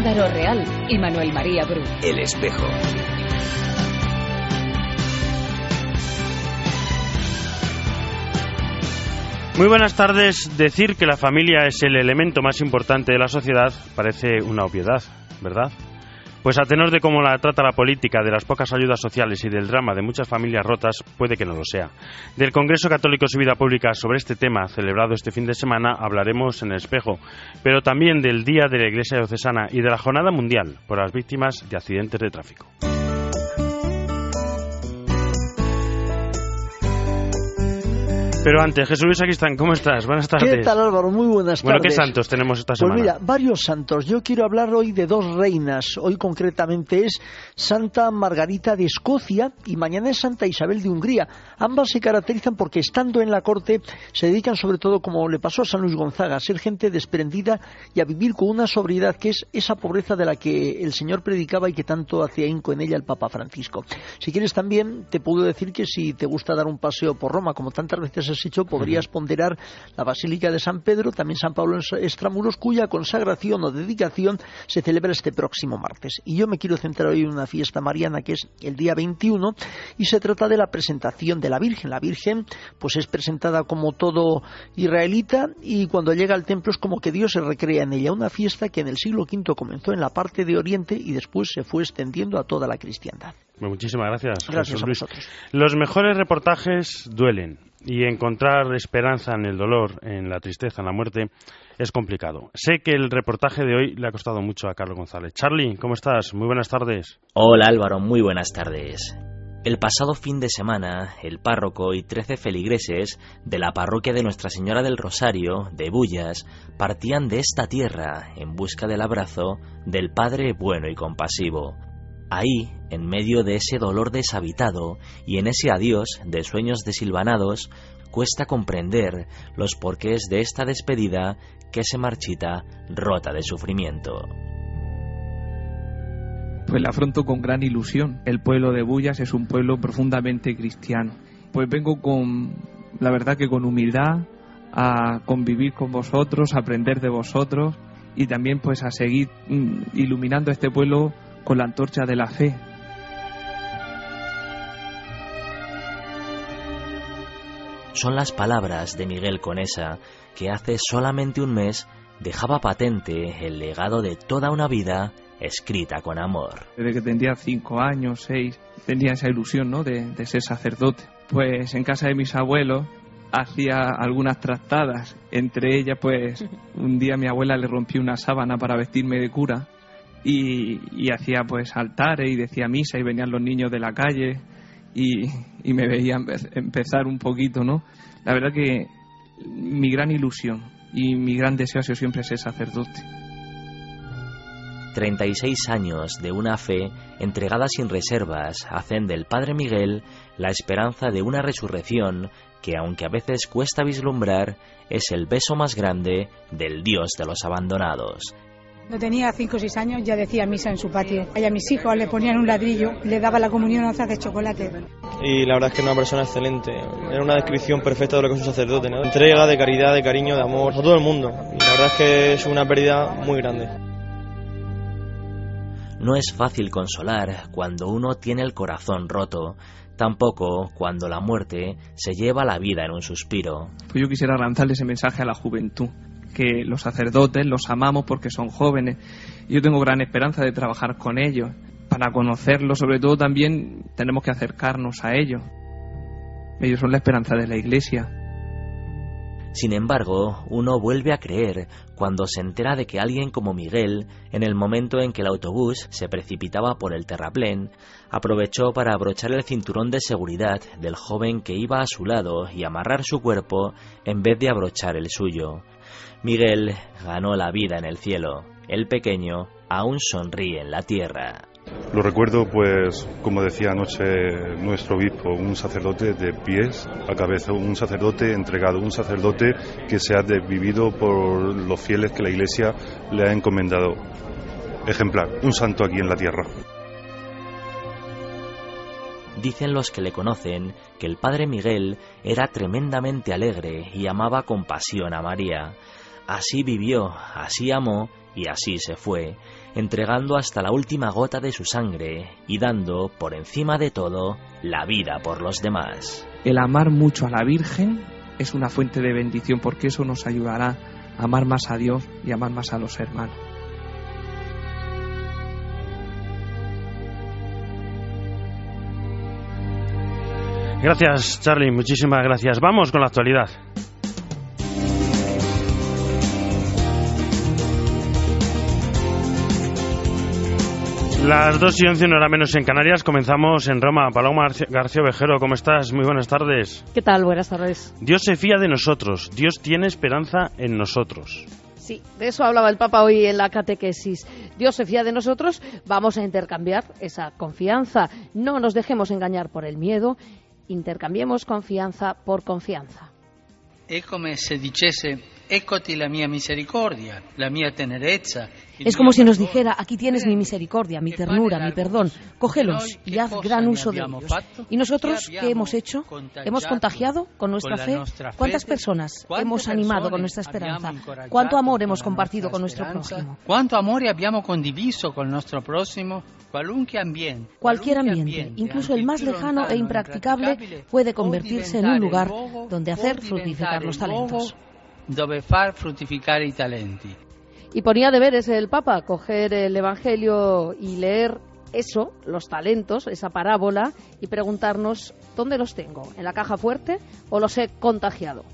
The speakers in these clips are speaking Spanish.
Álvaro Real y Manuel María Bru. El Espejo. Muy buenas tardes. Decir que la familia es el elemento más importante de la sociedad parece una obviedad, ¿verdad? Pues a tenor de cómo la trata la política, de las pocas ayudas sociales y del drama de muchas familias rotas, puede que no lo sea. Del Congreso Católico y Vida Pública sobre este tema, celebrado este fin de semana, hablaremos en El Espejo, pero también del Día de la Iglesia Diocesana y de la Jornada Mundial por las Víctimas de Accidentes de Tráfico. Pero antes, Jesús Luis Aquistán, ¿cómo estás? Buenas tardes. ¿Qué tal, Álvaro? Muy buenas tardes. Bueno, ¿qué santos tenemos esta semana? Pues mira, varios santos. Yo quiero hablar hoy de dos reinas. Hoy concretamente es Santa Margarita de Escocia y mañana es Santa Isabel de Hungría. Ambas se caracterizan porque estando en la corte se dedican sobre todo, como le pasó a San Luis Gonzaga, a ser gente desprendida y a vivir con una sobriedad que es esa pobreza de la que el Señor predicaba y que tanto hacía hinco en ella el Papa Francisco. Si quieres también te puedo decir que si te gusta dar un paseo por Roma, como tantas veces has hecho, podrías ponderar la Basílica de San Pedro, también San Pablo Extramuros, cuya consagración o dedicación se celebra este próximo martes. Y yo me quiero centrar hoy en una fiesta mariana que es el día 21 y se trata de la presentación de la Virgen. La Virgen pues es presentada como todo israelita y cuando llega al templo es como que Dios se recrea en ella. Una fiesta que en el siglo V comenzó en la parte de Oriente y después se fue extendiendo a toda la cristiandad. Bueno, muchísimas gracias. Gracias a Luis. vosotros. Los mejores reportajes duelen. Y encontrar esperanza en el dolor, en la tristeza, en la muerte, es complicado. Sé que el reportaje de hoy le ha costado mucho a Carlos González. Charlie, ¿cómo estás? Muy buenas tardes. Hola Álvaro, muy buenas tardes. El pasado fin de semana, el párroco y 13 feligreses de la parroquia de Nuestra Señora del Rosario, de Bullas, partían de esta tierra en busca del abrazo del Padre bueno y compasivo. Ahí, en medio de ese dolor deshabitado y en ese adiós de sueños desilvanados, cuesta comprender los porqués de esta despedida que se marchita rota de sufrimiento. Pues la afronto con gran ilusión. El pueblo de Bullas es un pueblo profundamente cristiano. Pues vengo la verdad que con humildad a convivir con vosotros, a aprender de vosotros y también pues a seguir iluminando este pueblo con la antorcha de la fe. Son las palabras de Miguel Conesa, que hace solamente un mes dejaba patente el legado de toda una vida escrita con amor. Desde que tendría 5 años, 6, tenía esa ilusión, ¿no?, de ser sacerdote. Pues en casa de mis abuelos hacía algunas trastadas. Entre ellas, pues un día mi abuela le rompió una sábana para vestirme de cura. Y hacía pues altares y decía misa y venían los niños de la calle y me veían empezar un poquito, ¿no? La verdad que mi gran ilusión y mi gran deseo ha sido siempre ser sacerdote. 36 años de una fe entregada sin reservas hacen del Padre Miguel la esperanza de una resurrección que, aunque a veces cuesta vislumbrar, es el beso más grande del Dios de los abandonados. Cuando tenía 5 o 6 años ya decía misa en su patio. A mis hijos le ponían un ladrillo, le daba la comunión a onzas de chocolate. Y la verdad es que era una persona excelente. Era una descripción perfecta de lo que es un sacerdote, ¿no? Entrega, de caridad, de cariño, de amor a todo el mundo. Y la verdad es que es una pérdida muy grande. No es fácil consolar cuando uno tiene el corazón roto, tampoco cuando la muerte se lleva la vida en un suspiro. Pues yo quisiera lanzarle ese mensaje a la juventud, que los sacerdotes los amamos porque son jóvenes. Yo tengo gran esperanza de trabajar con ellos. Para conocerlos, sobre todo, también tenemos que acercarnos a ellos. Ellos son la esperanza de la Iglesia. Sin embargo, uno vuelve a creer cuando se entera de que alguien como Miguel, en el momento en que el autobús se precipitaba por el terraplén, aprovechó para abrochar el cinturón de seguridad del joven que iba a su lado y amarrar su cuerpo en vez de abrochar el suyo. Miguel ganó la vida en el cielo. El pequeño aún sonríe en la tierra. Lo recuerdo, pues, como decía anoche nuestro obispo, un sacerdote de pies a cabeza, un sacerdote entregado, un sacerdote que se ha desvivido por los fieles que la Iglesia le ha encomendado. Ejemplar, un santo aquí en la tierra. Dicen los que le conocen que el padre Miguel era tremendamente alegre y amaba con pasión a María. así vivió, así amó y así se fue, entregando hasta la última gota de su sangre y dando, por encima de todo, la vida por los demás. El amar mucho a la Virgen es una fuente de bendición, porque eso nos ayudará a amar más a Dios y amar más a los hermanos. Gracias, Charly, muchísimas gracias. Vamos con la actualidad. Las 2:11, una hora menos en Canarias. Comenzamos en Roma. Paloma García Ovejero, ¿cómo estás? Muy buenas tardes. ¿Qué tal? Buenas tardes. Dios se fía de nosotros. Dios tiene esperanza en nosotros. Sí, de eso hablaba el Papa hoy en la catequesis. Dios se fía de nosotros, vamos a intercambiar esa confianza. No nos dejemos engañar por el miedo, intercambiemos confianza por confianza. Es como si dijese, eccoti la mia misericordia, la mia tenerezza. Es como si nos dijera, aquí tienes mi misericordia, mi ternura, mi perdón, cógelos y haz gran uso de ellos. ¿Y nosotros qué hemos hecho? ¿Hemos contagiado con nuestra fe? ¿Cuántas personas hemos animado con nuestra esperanza? ¿Cuánto amor hemos compartido con nuestro próximo? ¿Cuánto amor abbiamo condiviso con nuestro próximo? Cualquier ambiente, incluso el más lejano e impracticable, puede convertirse en un lugar donde hacer fructificar los talentos. Dove far fruttificare i talenti. Y ponía deberes el Papa, coger el Evangelio y leer eso, los talentos, esa parábola, y preguntarnos, ¿dónde los tengo? ¿En la caja fuerte o los he contagiado?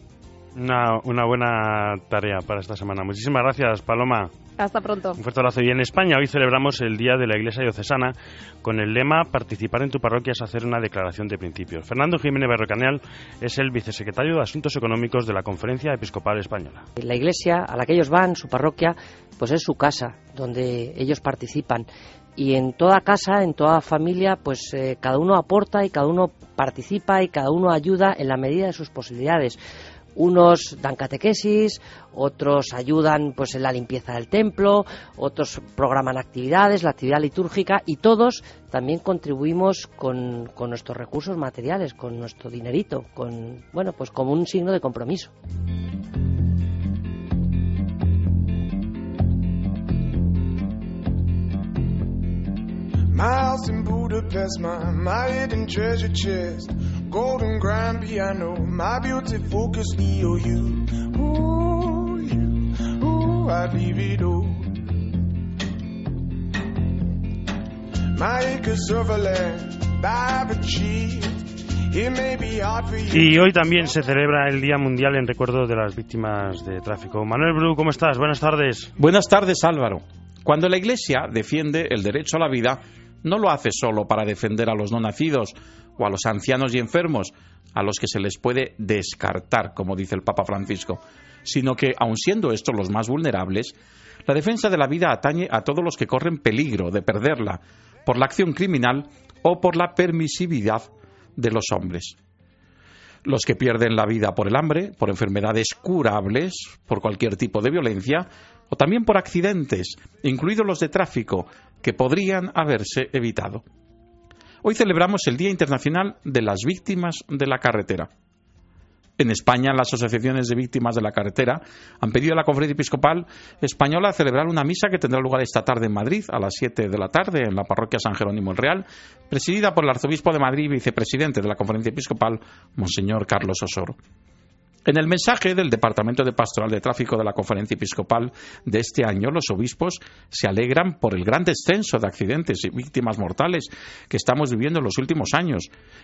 Una buena tarea para esta semana. Muchísimas gracias, Paloma. Hasta pronto. Un fuerte abrazo. Y en España hoy celebramos el Día de la Iglesia Diocesana con el lema participar en tu parroquia es hacer una declaración de principios. Fernando Jiménez Berrocaneal es el vicesecretario de Asuntos Económicos de la Conferencia Episcopal Española. La iglesia a la que ellos van, su parroquia, pues es su casa, donde ellos participan. Y en toda casa, en toda familia, pues cada uno aporta y cada uno participa y cada uno ayuda en la medida de sus posibilidades. Unos dan catequesis, otros ayudan pues en la limpieza del templo, otros programan actividades, la actividad litúrgica, y todos también contribuimos con nuestros recursos materiales, con nuestro dinerito, pues como un signo de compromiso. My house in Budapest, my hidden treasure chest, golden grand piano, my beauty focus, EOU. Ooh, I'd leave it all. My acres of land I've achieved. Y hoy también se celebra el Día Mundial en recuerdo de las víctimas de tráfico. Manuel Bru, ¿cómo estás? Buenas tardes. Buenas tardes, Álvaro. Cuando la Iglesia defiende el derecho a la vida, no lo hace solo para defender a los no nacidos o a los ancianos y enfermos, a los que se les puede descartar, como dice el Papa Francisco, sino que, aun siendo estos los más vulnerables, la defensa de la vida atañe a todos los que corren peligro de perderla por la acción criminal o por la permisividad de los hombres. Los que pierden la vida por el hambre, por enfermedades curables, por cualquier tipo de violencia, o también por accidentes, incluidos los de tráfico, que podrían haberse evitado. Hoy celebramos el Día Internacional de las Víctimas de la Carretera. En España, las asociaciones de víctimas de la carretera han pedido a la Conferencia Episcopal Española celebrar una misa que tendrá lugar esta tarde en Madrid a las 7 de la tarde en la parroquia San Jerónimo el Real, presidida por el arzobispo de Madrid y vicepresidente de la Conferencia Episcopal, Monseñor Carlos Osoro. En el mensaje del Departamento de Pastoral de Tráfico de la Conferencia Episcopal de este año, los obispos se alegran por el gran descenso de accidentes y víctimas mortales que estamos viviendo en los últimos años.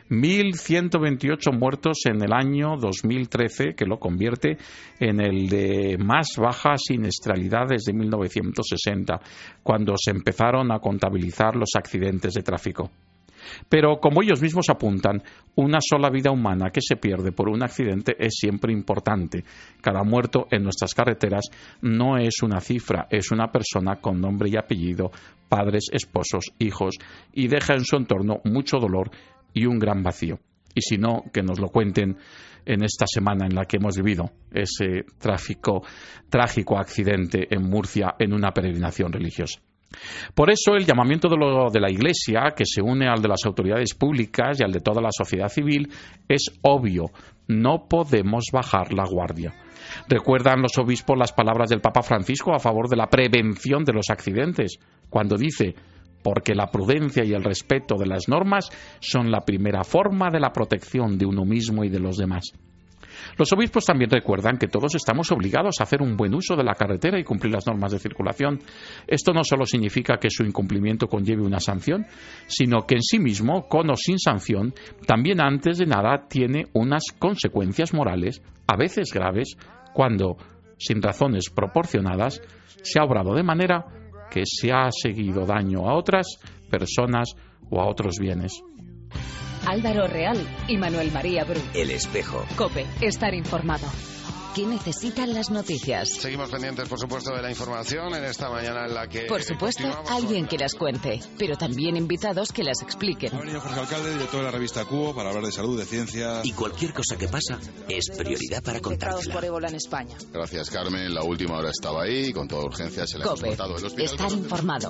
1.128 muertos en el año 2013, que lo convierte en el de más baja siniestralidad desde 1960, cuando se empezaron a contabilizar los accidentes de tráfico. Pero, como ellos mismos apuntan, una sola vida humana que se pierde por un accidente es siempre importante. Cada muerto en nuestras carreteras no es una cifra, es una persona con nombre y apellido, padres, esposos, hijos, y deja en su entorno mucho dolor y un gran vacío. Y si no, que nos lo cuenten en esta semana en la que hemos vivido ese trágico accidente en Murcia en una peregrinación religiosa. Por eso el llamamiento de la Iglesia, que se une al de las autoridades públicas y al de toda la sociedad civil, es obvio. No podemos bajar la guardia. Recuerdan los obispos las palabras del Papa Francisco a favor de la prevención de los accidentes, cuando dice: porque la prudencia y el respeto de las normas son la primera forma de la protección de uno mismo y de los demás. Los obispos también recuerdan que todos estamos obligados a hacer un buen uso de la carretera y cumplir las normas de circulación. Esto no solo significa que su incumplimiento conlleve una sanción, sino que en sí mismo, con o sin sanción, también antes de nada tiene unas consecuencias morales, a veces graves, cuando, sin razones proporcionadas, se ha obrado de manera que se ha seguido daño a otras personas o a otros bienes. Álvaro Real y Manuel María Bru. El Espejo. COPE. Estar informado. ¿Qué necesitan las noticias? Seguimos pendientes, por supuesto, de la información en esta mañana en la que... Por supuesto, alguien que las cuente, pero también invitados que las expliquen. Ha venido Jorge Alcalde, director de la revista Cubo, para hablar de salud, de ciencia... Y cualquier cosa que pasa es prioridad para contársela. Por ébola en España. Gracias, Carmen. La última hora estaba ahí, con toda urgencia se le ha transportado el hospital. Estar informado.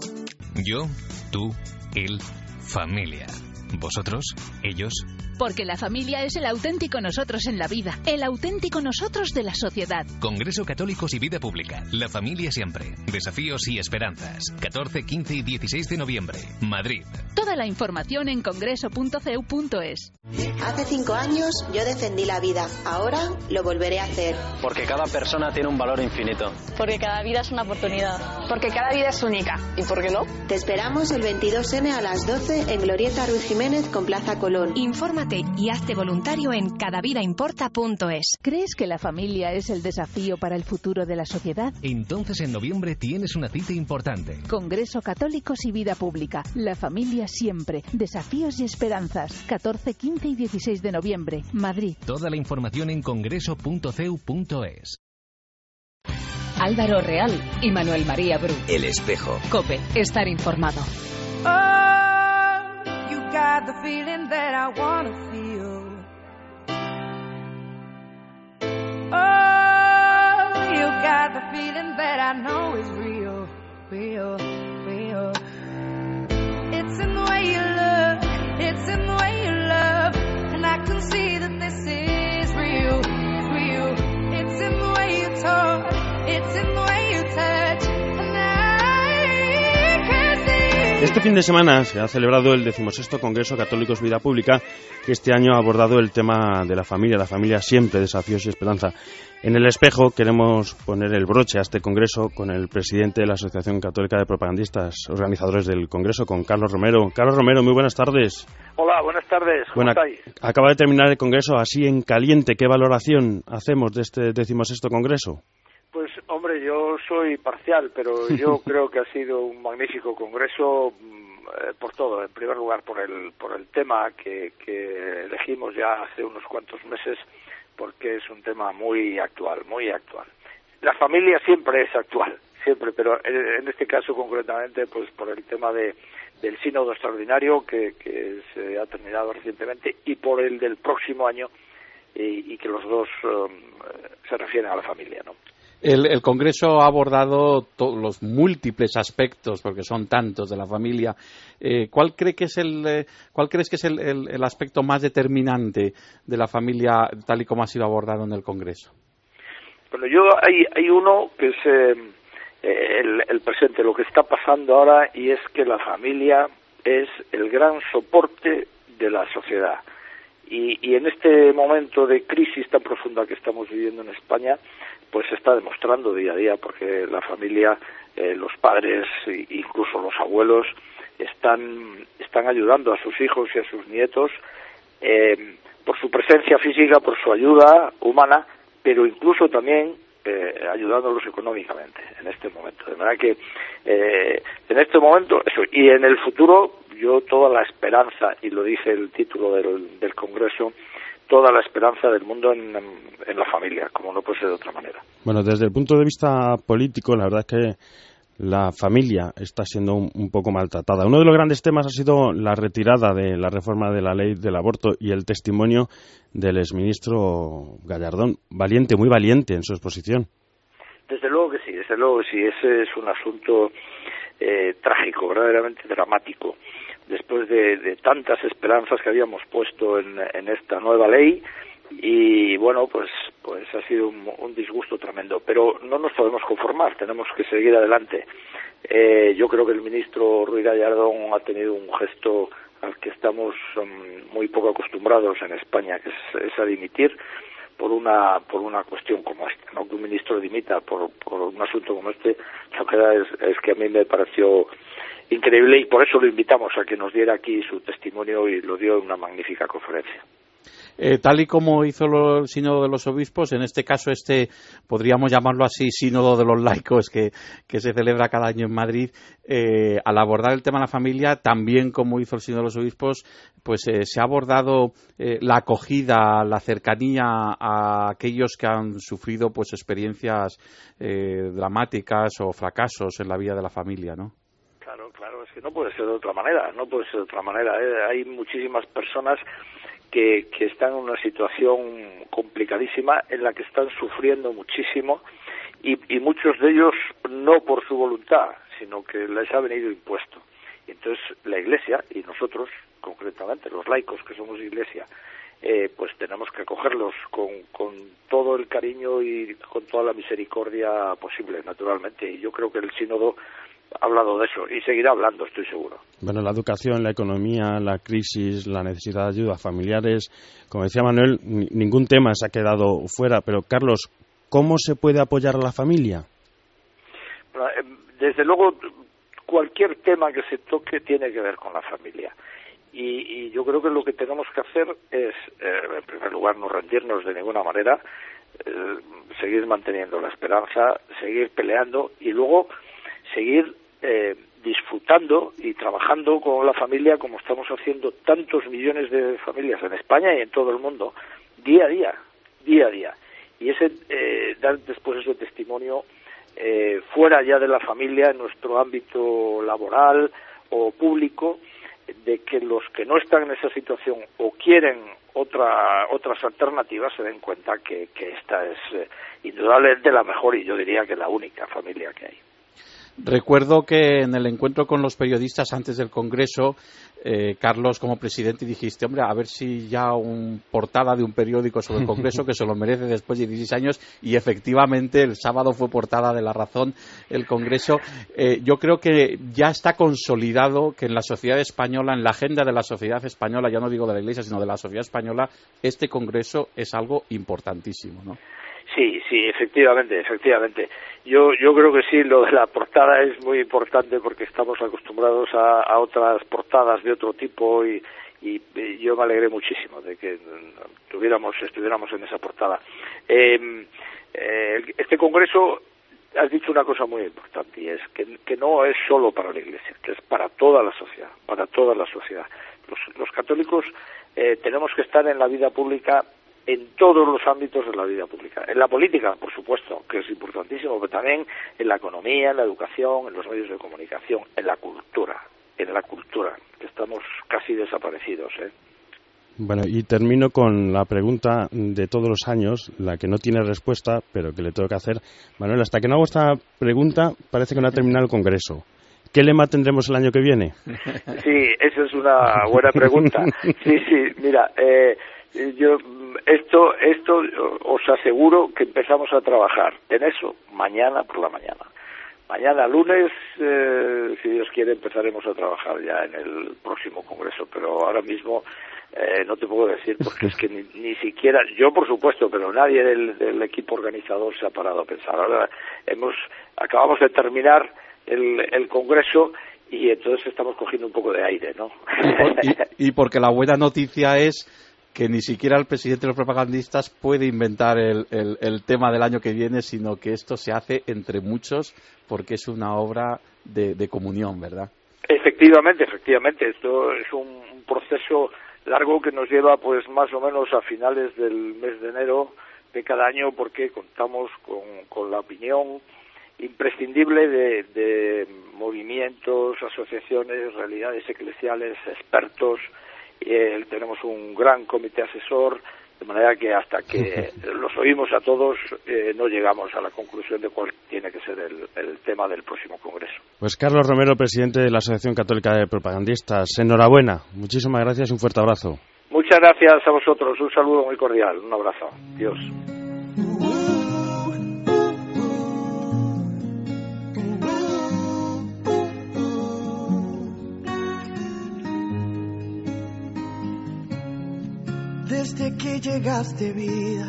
Yo, tú, él, familia. ¿Vosotros? ¿Ellos? Porque la familia es el auténtico nosotros en la vida, el auténtico nosotros de la sociedad. Congreso Católicos y Vida Pública. La familia siempre. Desafíos y esperanzas. 14, 15 y 16 de noviembre. Madrid. Toda la información en congreso.ceu.es. Hace 5 años yo defendí la vida. Ahora lo volveré a hacer. Porque cada persona tiene un valor infinito. Porque cada vida es una oportunidad. Porque cada vida es única. ¿Y por qué no? Te esperamos el 22N a las 12 en Glorieta Ruiz Jiménez con Plaza Colón. Infórmate y hazte voluntario en cadavidaimporta.es. ¿Crees que la familia es el desafío para el futuro de la sociedad? Entonces en noviembre tienes una cita importante. Congreso Católicos y Vida Pública. La familia siempre. Desafíos y esperanzas. 14, 15 y 16 de noviembre. Madrid. Toda la información en congreso.ceu.es. Álvaro Real y Manuel María Bru. El Espejo. COPE. Estar informado. Got the feeling that I wanna feel. Oh, you got the feeling that I know is real, real, real. It's in the way you look, it's in the way you love, and I can see that this is real, real. It's in the way you talk, it's in the way you touch, and I can see. Este fin de semana se ha celebrado el 16º Congreso Católicos Vida Pública, que este año ha abordado el tema de la familia siempre, desafíos y esperanza. En El Espejo queremos poner el broche a este congreso con el presidente de la Asociación Católica de Propagandistas, organizadores del congreso, con Carlos Romero. Carlos Romero, muy buenas tardes. Hola, buenas tardes. ¿Cómo estáis? Acaba de terminar el congreso así en caliente. ¿Qué valoración hacemos de este 16º Congreso? Pues, hombre, yo soy parcial, pero yo creo que ha sido un magnífico congreso por todo. En primer lugar, por el tema que elegimos ya hace unos cuantos meses, porque es un tema muy actual, muy actual. La familia siempre es actual, siempre, pero en este caso concretamente, pues por el tema del sínodo extraordinario que se ha terminado recientemente y por el del próximo año y que los dos se refieren a la familia, ¿no? El Congreso ha abordado los múltiples aspectos, porque son tantos, de la familia. ¿Cuál crees que es el aspecto más determinante de la familia, tal y como ha sido abordado en el Congreso? Bueno, hay uno que es el presente, lo que está pasando ahora, y es que la familia es el gran soporte de la sociedad. Y en este momento de crisis tan profunda que estamos viviendo en España, pues se está demostrando día a día, porque la familia, los padres e incluso los abuelos están ayudando a sus hijos y a sus nietos por su presencia física, por su ayuda humana, pero incluso también ayudándolos económicamente en este momento. De manera que en este momento, eso, y en el futuro, yo toda la esperanza, y lo dice el título del Congreso, toda la esperanza del mundo en la familia, como no puede ser de otra manera. Bueno, desde el punto de vista político, la verdad es que la familia está siendo un poco maltratada. Uno de los grandes temas ha sido la retirada de la reforma de la ley del aborto y el testimonio del exministro Gallardón. Valiente, muy valiente en su exposición. Desde luego que sí. Ese es un asunto trágico, verdaderamente dramático. Después de tantas esperanzas que habíamos puesto en esta nueva ley, y bueno, pues ha sido un disgusto tremendo, pero no nos podemos conformar, tenemos que seguir adelante. Yo creo que el ministro Ruiz Gallardón ha tenido un gesto al que estamos muy poco acostumbrados en España, que es a dimitir por una cuestión como esta, ¿no? Que un ministro dimita por un asunto como este, la verdad es que a mí me pareció increíble, y por eso lo invitamos a que nos diera aquí su testimonio, y lo dio en una magnífica conferencia. Tal y como hizo el Sínodo de los Obispos, en este caso podríamos llamarlo así, Sínodo de los Laicos, que se celebra cada año en Madrid, al abordar el tema de la familia, también como hizo el Sínodo de los Obispos, pues se ha abordado la acogida, la cercanía a aquellos que han sufrido pues experiencias dramáticas o fracasos en la vida de la familia, ¿no? Claro, es que no puede ser de otra manera, Hay muchísimas personas que están en una situación complicadísima, en la que están sufriendo muchísimo, y muchos de ellos no por su voluntad, sino que les ha venido impuesto. Y entonces la Iglesia, y nosotros concretamente, los laicos que somos Iglesia, pues tenemos que acogerlos con todo el cariño y con toda la misericordia posible, naturalmente. Y yo creo que el sínodo ha hablado de eso y seguirá hablando, estoy seguro. Bueno, la educación, la economía, la crisis, la necesidad de ayuda a familiares, como decía Manuel, ningún tema se ha quedado fuera. Pero, Carlos, ¿cómo se puede apoyar a la familia? Desde luego, cualquier tema que se toque tiene que ver con la familia. Y yo creo que lo que tenemos que hacer es, en primer lugar, no rendirnos de ninguna manera, seguir manteniendo la esperanza, seguir peleando, y luego seguir disfrutando y trabajando con la familia, como estamos haciendo tantos millones de familias en España y en todo el mundo, día a día. Y dar después ese testimonio fuera ya de la familia, en nuestro ámbito laboral o público, de que los que no están en esa situación o quieren otras alternativas se den cuenta que esta es indudablemente la mejor, y yo diría que la única familia que hay. Recuerdo que en el encuentro con los periodistas antes del Congreso, Carlos, como presidente, dijiste, hombre, a ver si ya portada de un periódico sobre el Congreso, que se lo merece después de 16 años, y efectivamente el sábado fue portada de La Razón el Congreso. Yo creo que ya está consolidado que en la sociedad española, en la agenda de la sociedad española, ya no digo de la Iglesia, sino de la sociedad española, este Congreso es algo importantísimo, ¿no? Sí, efectivamente. Yo creo que sí, lo de la portada es muy importante, porque estamos acostumbrados a otras portadas de otro tipo, y yo me alegré muchísimo de que estuviéramos en esa portada. Este congreso, has dicho una cosa muy importante, y es que no es solo para la Iglesia, que es para toda la sociedad. Los católicos tenemos que estar en la vida pública, en todos los ámbitos de la vida pública. En la política, por supuesto, que es importantísimo, pero también en la economía, en la educación, en los medios de comunicación, en la cultura, que estamos casi desaparecidos, Bueno, y termino con la pregunta de todos los años, la que no tiene respuesta, pero que le tengo que hacer. Manuel, hasta que no hago esta pregunta, parece que no ha terminado el Congreso. ¿Qué lema tendremos el año que viene? Sí, esa es una buena pregunta. Sí, mira, esto os aseguro que empezamos a trabajar en eso mañana por la mañana. Mañana lunes, si Dios quiere, empezaremos a trabajar ya en el próximo congreso, pero ahora mismo no te puedo decir, porque es que ni siquiera, yo por supuesto, pero nadie del equipo organizador se ha parado a pensar. Ahora acabamos de terminar el congreso, y entonces estamos cogiendo un poco de aire, ¿no? Y porque la buena noticia es que ni siquiera el presidente de los propagandistas puede inventar el tema del año que viene, sino que esto se hace entre muchos, porque es una obra de comunión, ¿verdad? Efectivamente. Esto es un proceso largo que nos lleva pues más o menos a finales del mes de enero de cada año, porque contamos con la opinión imprescindible de movimientos, asociaciones, realidades eclesiales, expertos. Tenemos un gran comité asesor, de manera que hasta que los oímos a todos no llegamos a la conclusión de cuál tiene que ser el tema del próximo congreso. Pues Carlos Romero, presidente de la Asociación Católica de Propagandistas, enhorabuena, muchísimas gracias y un fuerte abrazo. Muchas gracias a vosotros, un saludo muy cordial, un abrazo. Dios. Desde que llegaste, vida,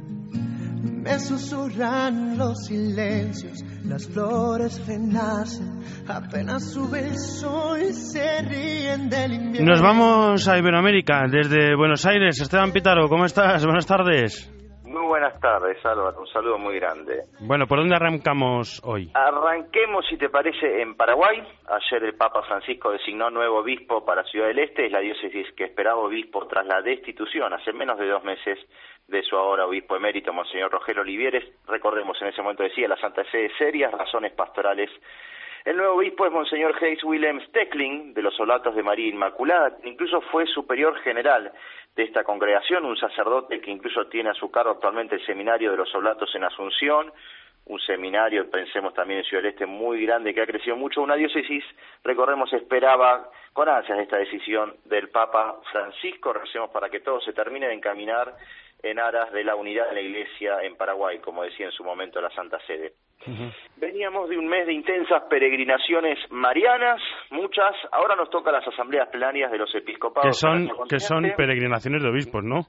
me susurran los silencios, las flores renacen, apenas sube el sol y se ríen del invierno. Nos vamos a Iberoamérica, desde Buenos Aires. Esteban Pítaro, ¿cómo estás? Buenas tardes. Muy buenas tardes, Álvaro, un saludo muy grande. Bueno, ¿por dónde arrancamos hoy? Arranquemos, si te parece, en Paraguay. Ayer el Papa Francisco designó nuevo obispo para Ciudad del Este, es la diócesis que esperaba obispo tras la destitución hace menos de 2 meses de su ahora obispo emérito, Monseñor Rogelio Olivieres. Recordemos, en ese momento decía la Santa Sede, serias razones pastorales. El nuevo obispo es Monseñor Hayes Willem Steckling, de los Oblatos de María Inmaculada, incluso fue superior general de esta congregación, un sacerdote que incluso tiene a su cargo actualmente el seminario de los Oblatos en Asunción, un seminario, pensemos también en Ciudad del Este, muy grande, que ha crecido mucho, una diócesis, recordemos, esperaba con ansias esta decisión del Papa Francisco. Recemos para que todo se termine de encaminar en aras de la unidad de la Iglesia en Paraguay, como decía en su momento la Santa Sede. Veníamos de un mes de intensas peregrinaciones marianas, muchas. Ahora nos toca las asambleas plenarias de los episcopados. Que son peregrinaciones de obispos, ¿no?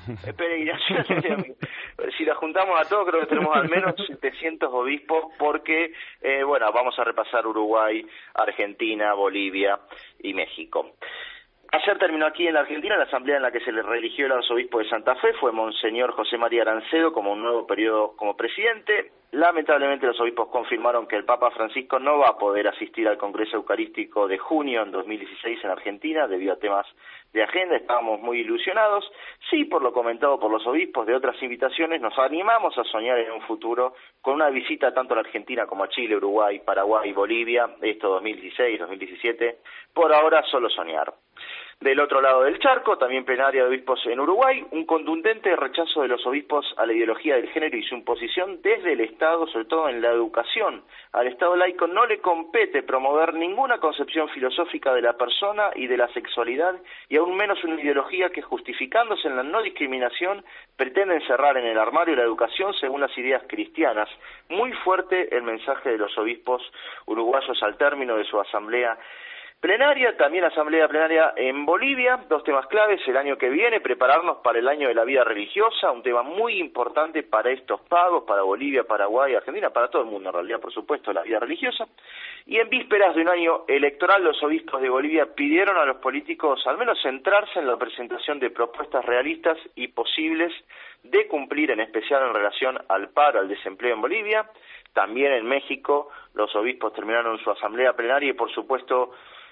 Peregrinaciones. Si las juntamos a todos, creo que tenemos al menos 700 obispos, porque, vamos a repasar Uruguay, Argentina, Bolivia y México. Ayer terminó aquí en la Argentina la asamblea en la que se le religió el arzobispo de Santa Fe, fue Monseñor José María Arancedo como un nuevo periodo como presidente. Lamentablemente los obispos confirmaron que el Papa Francisco no va a poder asistir al Congreso Eucarístico de junio en 2016 en Argentina debido a temas de agenda. Estábamos muy ilusionados. Sí, por lo comentado por los obispos de otras invitaciones, nos animamos a soñar en un futuro con una visita tanto a la Argentina como a Chile, Uruguay, Paraguay, Bolivia, esto 2016, 2017. Por ahora solo soñar. Del otro lado del charco, también plenaria de obispos en Uruguay, un contundente rechazo de los obispos a la ideología del género y su imposición desde el Estado, sobre todo en la educación. Al Estado laico no le compete promover ninguna concepción filosófica de la persona y de la sexualidad, y aún menos una ideología que, justificándose en la no discriminación, pretende encerrar en el armario la educación según las ideas cristianas. Muy fuerte el mensaje de los obispos uruguayos al término de su asamblea plenaria. También asamblea plenaria en Bolivia, 2 temas claves el año que viene, prepararnos para el año de la vida religiosa, un tema muy importante para estos pagos, para Bolivia, Paraguay, Argentina, para todo el mundo en realidad, por supuesto, la vida religiosa. Y en vísperas de un año electoral, los obispos de Bolivia pidieron a los políticos al menos centrarse en la presentación de propuestas realistas y posibles de cumplir, en especial en relación al paro, al desempleo en Bolivia. También en México, los obispos terminaron su asamblea plenaria y, por supuesto,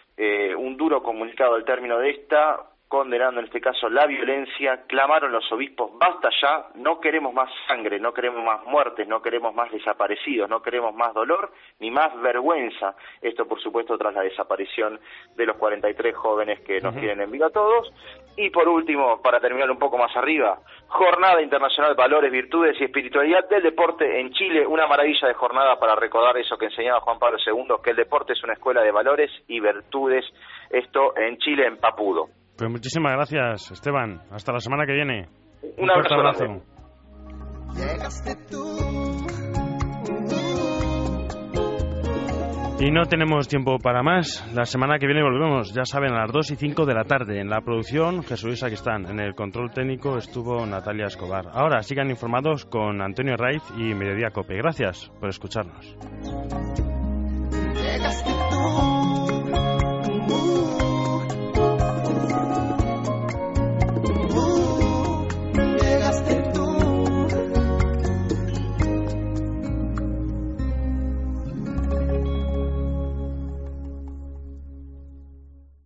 un duro comunicado al término de esta, condenando en este caso la violencia. Clamaron los obispos: basta ya, no queremos más sangre, no queremos más muertes, no queremos más desaparecidos, no queremos más dolor ni más vergüenza. Esto, por supuesto, tras la desaparición de los 43 jóvenes que nos tienen en vida a todos. Y por último, para terminar un poco más arriba, Jornada Internacional Valores, Virtudes y Espiritualidad del Deporte en Chile. Una maravilla de jornada para recordar eso que enseñaba Juan Pablo II, que el deporte es una escuela de valores y virtudes. Esto en Chile, en Papudo. Pues muchísimas gracias, Esteban. Hasta la semana que viene. Un fuerte abrazo. Y no tenemos tiempo para más. La semana que viene volvemos, ya saben, a las 2 y 5 de la tarde. En la producción, Jesús Luis Aquistán. En el control técnico estuvo Natalia Escobar. Ahora sigan informados con Antonio Raiz y Mediodía Cope. Gracias por escucharnos.